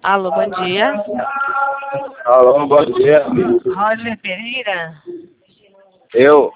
Alô, bom dia. Alô, bom dia. Roger Pereira? Eu?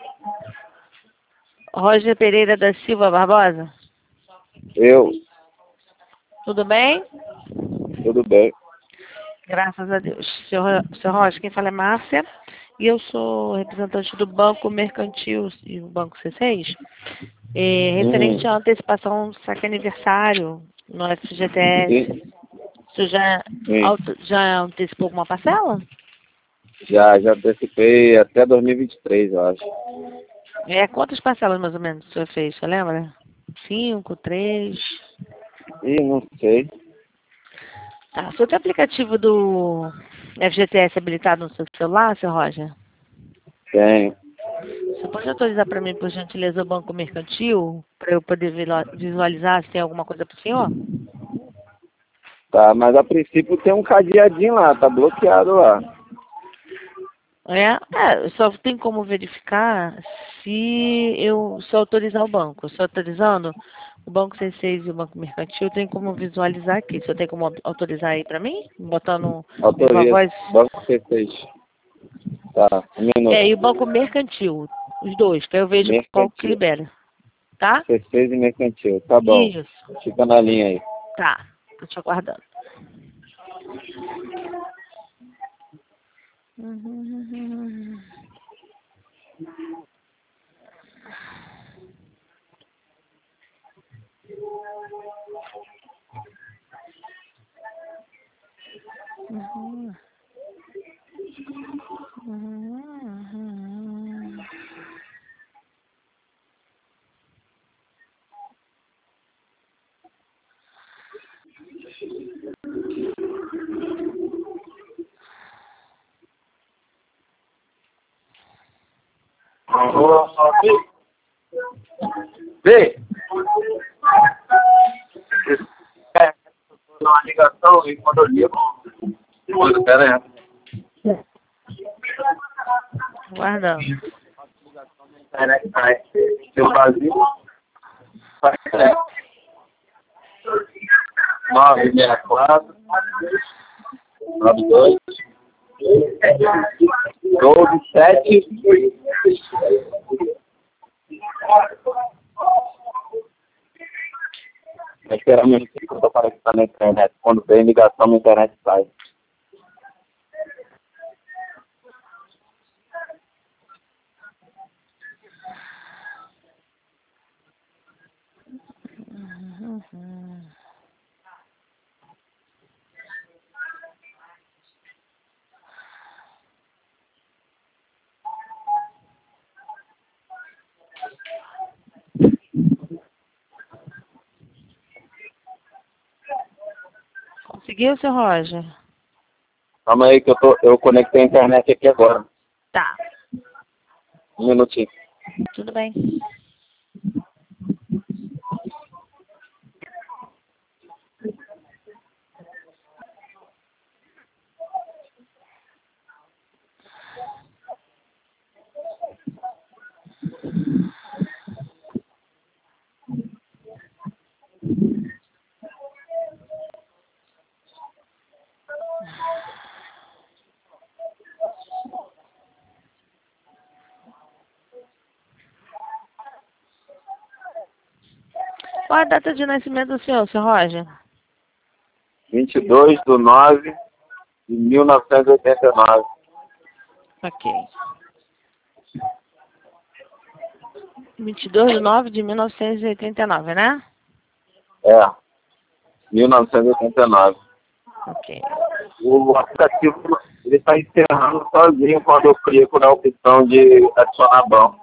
Roger Pereira da Silva Barbosa? Eu? Tudo bem? Tudo bem. Graças a Deus. Seu Roger, quem fala é Márcia. E eu sou representante do Banco Mercantil e o Banco C6. Referente à antecipação do saque aniversário no FGTS. Sim. Você já antecipou alguma parcela? Já antecipei até 2023, eu acho. Quantas parcelas mais ou menos o senhor fez? Você lembra? 5, 3? Ih, não sei. Tá. O senhor tem aplicativo do FGTS habilitado no seu celular, seu Roger? Tenho. Você pode autorizar para mim, por gentileza, o Banco Mercantil, para eu poder visualizar se tem alguma coisa para o senhor? Tá, mas a princípio tem um cadeadinho lá, tá bloqueado lá. Só tem como verificar se autorizar o banco. Se autorizando, o Banco C6 e o Banco Mercantil tem como visualizar aqui. Se eu tenho como autorizar aí para mim? Botando uma Autoriza. voz. Banco C6. Tá, um minuto. E o Banco Mercantil, os dois, que aí eu vejo qual que Mercantil. libera. Tá? C6 e mercantil. Tá bom. Isso. Fica na linha aí. Tá. Tô te aguardando. Vê! Uma ligação e quando eu ligo. Pera aí. Guardando. Internet sai. Seu vazio. 964 92 12 7. Vai esperar um minuto que eu tô conectando na internet. Quando tem ligação, na internet sai. Conseguiu, seu Roger? Calma aí que eu conectei a internet aqui agora. Tá. Um minutinho. Tudo bem. Qual a data de nascimento do senhor, seu Roger? 22/9/1989. Ok. 22/9/1989, né? É, 1989. Ok. O aplicativo ele está encerrando sozinho quando eu clico na opção de adicionar banco.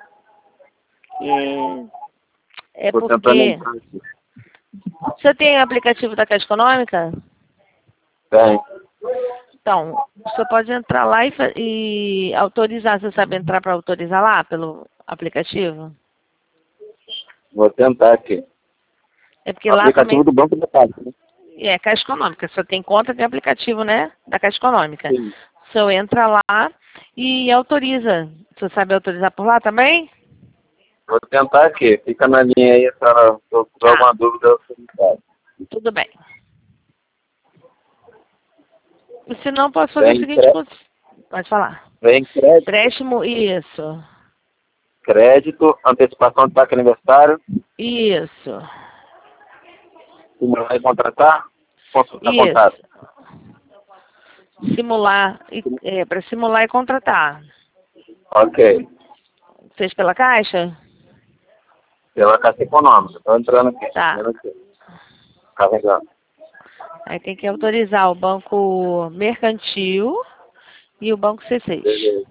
É Estou tentando porque... entrar aqui. Você tem aplicativo da Caixa Econômica? Tem. Então, você pode entrar lá e autorizar. Você sabe entrar para autorizar lá pelo aplicativo? Vou tentar aqui. É porque O lá também... aplicativo do Banco da Caixa, né? Caixa Econômica. Você tem conta, tem aplicativo, né? Da Caixa Econômica. Sim. Você entra lá e autoriza. Você sabe autorizar por lá também? Vou tentar aqui. Fica na linha aí, se eu tiver alguma dúvida, eu sou. Tudo bem. Se não, posso fazer o seguinte... Pode falar. Vem crédito. Empréstimo, isso. Crédito, antecipação de taxa aniversário. Isso. Simular e contratar. Consultar Isso. contato. Simular, para simular e contratar. Ok. Fez pela Caixa? Pela Caixa Econômica. Estou entrando aqui. Tá. Entrando aqui. Carregando. Aí tem que autorizar o Banco Mercantil e o Banco C6. Beleza.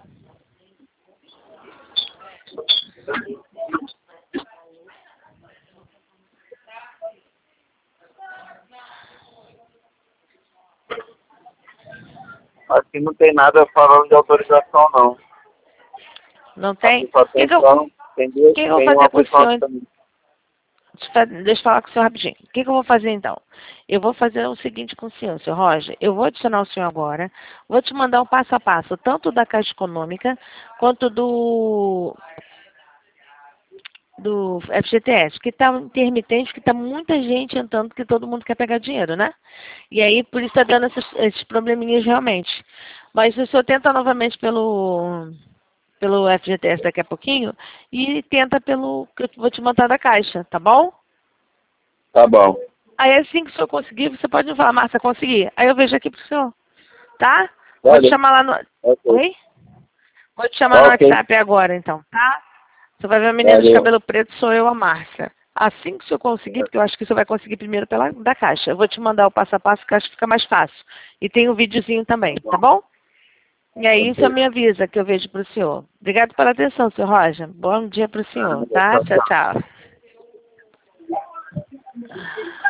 Aqui não tem nada falando de autorização, não. Não tem? Aqui só tem plano. Tem duas, que eu vou tem fazer uma com o posição senhor? também. Deixa eu falar com o senhor rapidinho. O que eu vou fazer então? Eu vou fazer o seguinte com o senhor Roger. Eu vou adicionar o senhor agora. Vou te mandar um passo a passo, tanto da Caixa Econômica, quanto do FGTS, que está intermitente, que está muita gente entrando, que todo mundo quer pegar dinheiro, né? E aí, por isso está dando esses probleminhas realmente. Mas o senhor tenta novamente pelo FGTS daqui a pouquinho e tenta pelo que eu vou te mandar da Caixa, tá bom? Tá bom. Aí assim que o senhor conseguir, você pode me falar, Márcia, consegui. Aí eu vejo aqui pro senhor, tá? Vou te Valeu. chamar lá no... Ok. Oi? Vou te chamar no Ok. WhatsApp agora, então, tá? Você vai ver a menina de Valeu. cabelo preto, sou eu, a Márcia. Assim que o senhor conseguir, porque eu acho que o senhor vai conseguir primeiro pela da Caixa. Eu vou te mandar o passo a passo, que eu acho que fica mais fácil. E tem um videozinho também, tá bom? E aí, o senhor me avisa que eu vejo pro senhor. Obrigado pela atenção, senhor Roger. Bom dia pro senhor, tá? Tchau, tchau.